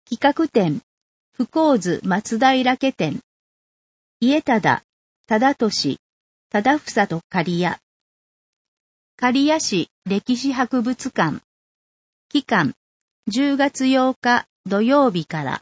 企画展、不幸図松平家店。家忠、忠俊、忠房と刈谷。刈谷市歴史博物館。期間、10月8日土曜日から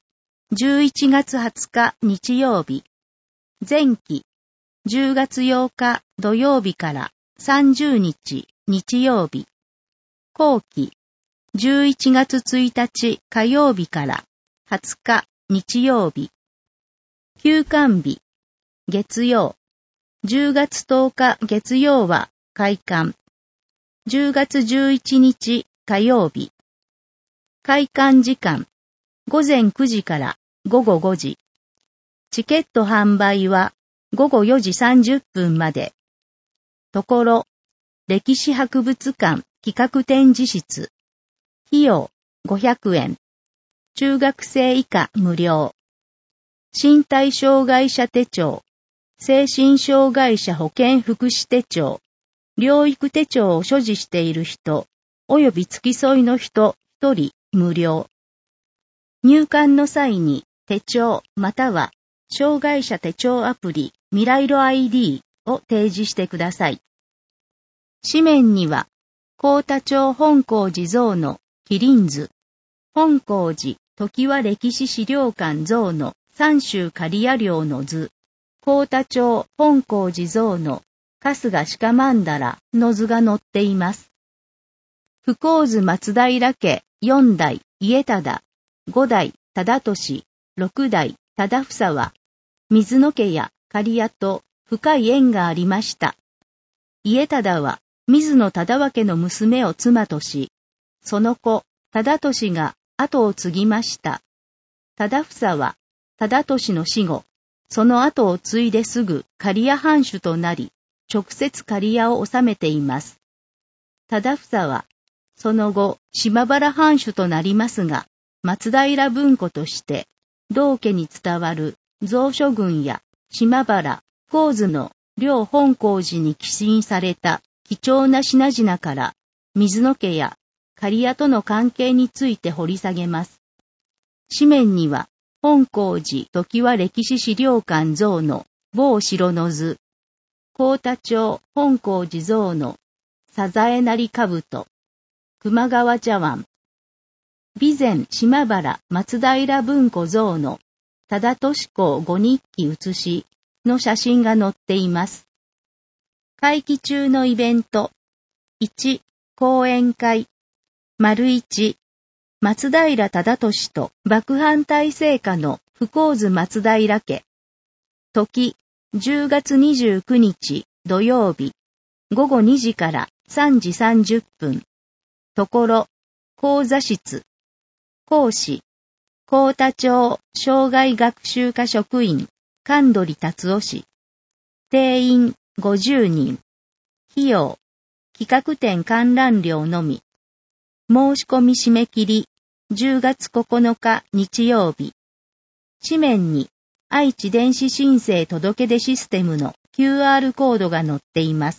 11月20日日曜日。前期、10月8日土曜日から30日日曜日。後期、11月1日火曜日から20日日曜日。休館日、月曜。10月10日月曜は開館。10月11日火曜日。開館時間、午前9時から午後5時。チケット販売は午後4時30分まで。ところ、歴史博物館企画展示室。費用500円。中学生以下無料。身体障害者手帳、精神障害者保健福祉手帳、療育手帳を所持している人、及び付き添いの人1人無料。入館の際に手帳または障害者手帳アプリ未来路 ID を提示してください。紙面には、幸田町本光寺像の麒麟図、本光寺常盤歴史資料館像の三州刈谷領の図、幸田町本光寺像の春日鹿曼荼羅の図が載っています。不幸図松平家4代家忠、5代忠俊、6代忠房は、水野家や刈谷と深い縁がありました。家忠は水野忠分の娘を妻とし、その子、忠俊が後を継ぎました。忠房は、忠俊の死後、その後を継いですぐ刈谷藩主となり、直接刈谷を治めています。忠房は、その後、島原藩主となりますが、松平文庫として、同家に伝わる蔵書群や島原、高津の両本光寺に寄進された貴重な品々から、水野家や刈谷との関係について掘り下げます。紙面には、本光寺常盤歴史資料館像の某城の図、幸田町本光寺像のサザエなり兜、熊川茶碗、備前島原松平文庫像の忠俊公御日記写しの写真が載っています。会期中のイベント。1、講演会。1、松平忠俊と幕藩体制下の不幸図松平家。時、10月29日土曜日、午後2時から3時30分。ところ、講座室。講師、幸田町障害学習課職員、神取達夫氏。定員50人。費用、企画展観覧料のみ。申し込み締め切り、10月9日日曜日。紙面に愛知電子申請届出システムの QR コードが載っています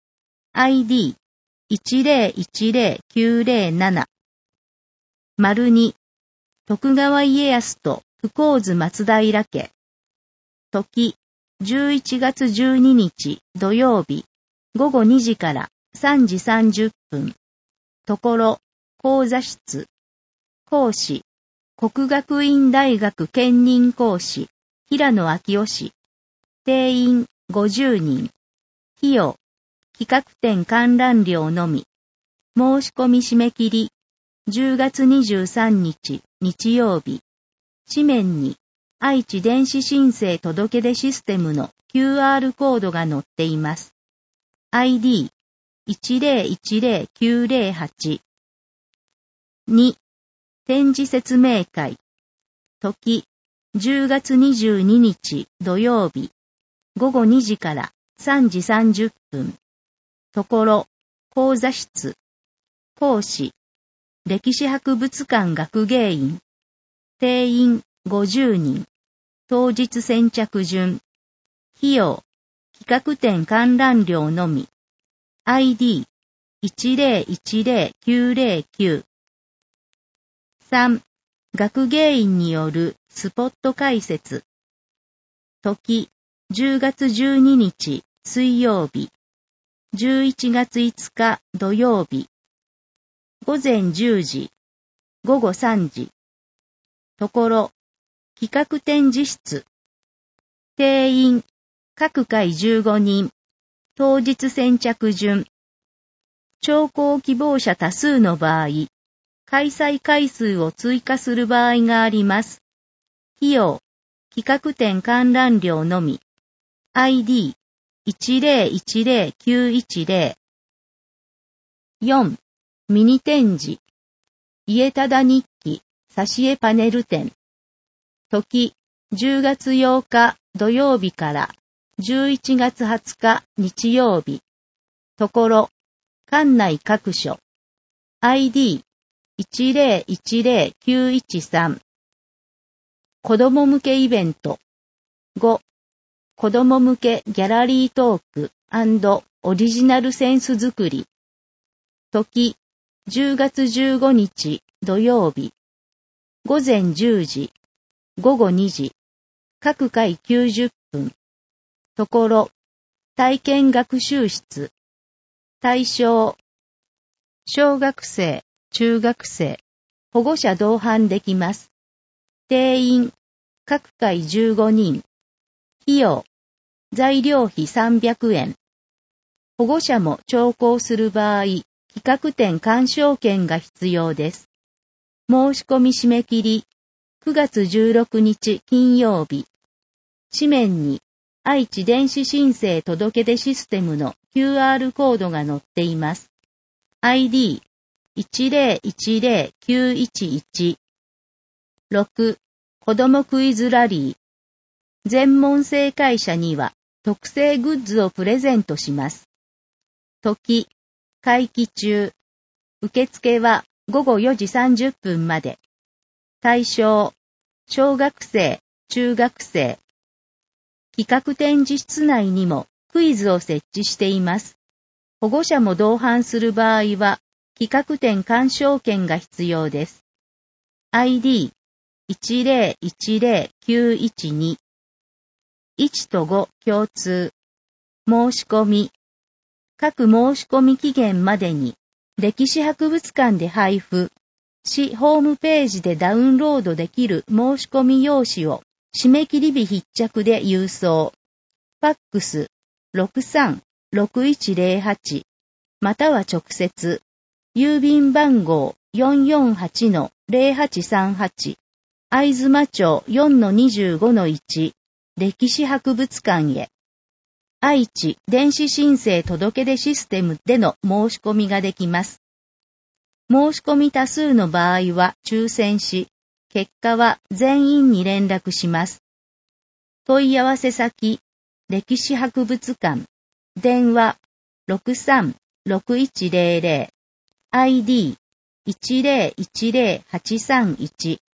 。ID 1010907。2、徳川家康と不幸図松平家。時、11月12日土曜日、午後2時から3時30分。ところ、講座室。講師、國學院大学兼任講師、平野昭夫氏。定員50人。費用、企画展観覧料のみ。申し込み締め切り、10月23日日曜日。紙面に愛知電子申請届出システムの QR コードが載っています。ID 1010908。2、展示説明会。時、10月22日土曜日。午後2時から3時30分。ところ、講座室。講師、歴史博物館学芸員。定員50人。当日先着順。費用、企画展観覧料のみ。ID 1010909。3、 学芸員によるスポット解説。時、10月12日水曜日。11月5日土曜日。午前10時、午後3時。ところ、企画展示室。定員、各回15人。当日先着順。聴講希望者多数の場合、開催回数を追加する場合があります。費用、企画展観覧料のみ。ID、1010910。4. ミニ展示。家忠日記、挿絵パネル展。時、10月8日土曜日から11月20日日曜日。ところ、館内各所。ID、1010913。子供向けイベント。5. 子供向けギャラリートーク&オリジナルセンス作り。時、10月15日土曜日。午前10時、午後2時。各回90分。ところ、体験学習室。対象。小学生、中学生、保護者同伴できます。定員、各回15人。費用、材料費300円。保護者も聴講する場合、企画展鑑賞券が必要です。申し込み締め切り、9月16日金曜日。紙面に、愛知電子申請届出システムの QR コードが載っています。ID、1010911。6. 子供クイズラリー。全問正解者には特製グッズをプレゼントします。時、会期中。受付は午後4時30分まで。対象、小学生、中学生。企画展示室内にもクイズを設置しています。保護者も同伴する場合は、企画展鑑賞券が必要です。ID、1010912。1と5共通。申し込み。各申し込み期限までに、歴史博物館で配布。市ホームページでダウンロードできる申し込み用紙を締め切り日必着で郵送。ファックス 63-6108 または直接。郵便番号 448-0838 会津真町 4-25-1 歴史博物館へ。愛知電子申請届出システムでの申し込みができます。申し込み多数の場合は抽選し、結果は全員に連絡します。問い合わせ先、歴史博物館、電話 63-6100、ID 1010831